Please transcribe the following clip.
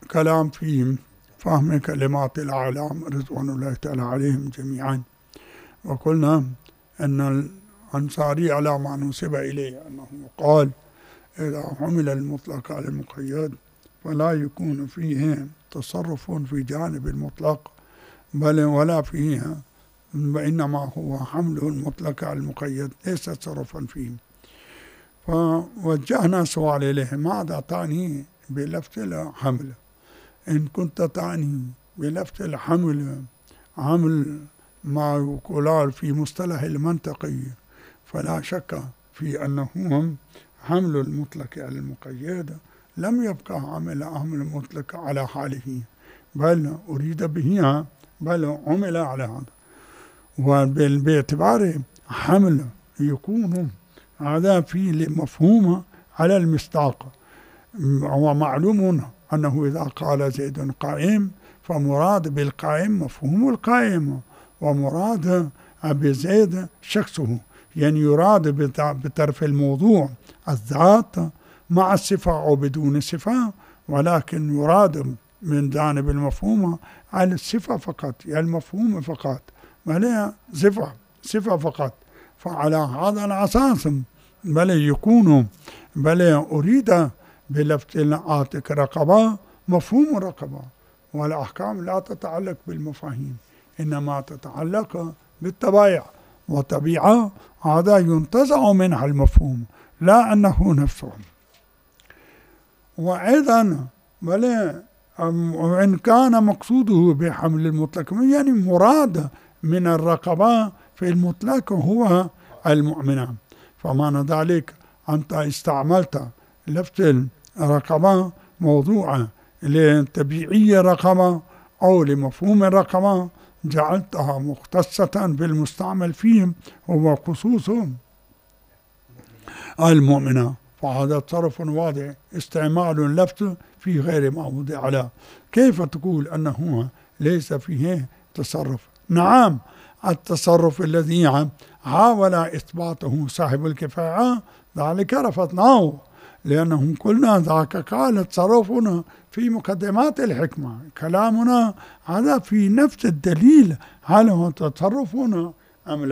كلام في فهم كلمات الأعلام رضوان الله تعالى عليهم جميعا. وقلنا أن الأنصاري على ما نسب إليه أنه قال: إذا حمل المطلق على المقيد فلا يكون فيه تصرف في جانب المطلق بل ولا فيه، وإنما هو حمله المطلق على المقيد ليس تصرفا فيه. فوجهنا سؤال إليه: ماذا تعني بلفظ الحمل؟ إن كنت تعني بلفظ الحمل عمل ما يقال في مصطلح المنطقي فلا شك في أنه حمل المطلق على المقيد لم يبقى حمل المطلق على حاله، بل أريد به بل عمل على هذا. وباعتبار حمل يكون هذا فيه مفهوم على المصداق، ومعلوم أنه إذا قال زيد قائم فمراد بالقائم مفهوم القائم، ومراد بزيد شخصه، يعني يراد بطرف الموضوع الذات مع الصفة أو بدون الصفة، ولكن يراد من جانب المفهوم على الصفة فقط، يعني المفهوم فقط، ولا صفة فقط. فعلى هذا الأساس بل أريد بلفظ العاتق رقبة مفهوم رقبة، والأحكام لا تتعلق بالمفاهيم إنما تتعلق بالطبائع، والطبيعة هذا ينتزع منها المفهوم لا أنه نفسه. وأيضا وإن كان مقصوده بحمل المطلق يعني مراد من الرقبة في المطلق هو المؤمنة، فمعنى ذلك أنت استعملت لفظ الرقبة موضوعا لطبيعي الرقبة أو لمفهوم الرقبة، جعلتها مختصة بالمستعمل فيهم هو خصوص المؤمنة، فهذا تصرف واضح استعمال اللفظ في غير ما وضع له. كيف تقول أنه ليس فيه تصرف؟ نعم، التصرف الذي حاول إثباته صاحب الكفاية ذلك رفضناه، لأنه قلنا ذاك قال تصرفنا في مقدمات الحكمة، كلامنا هذا في نفس الدليل، هل هو تصرفنا أم لا؟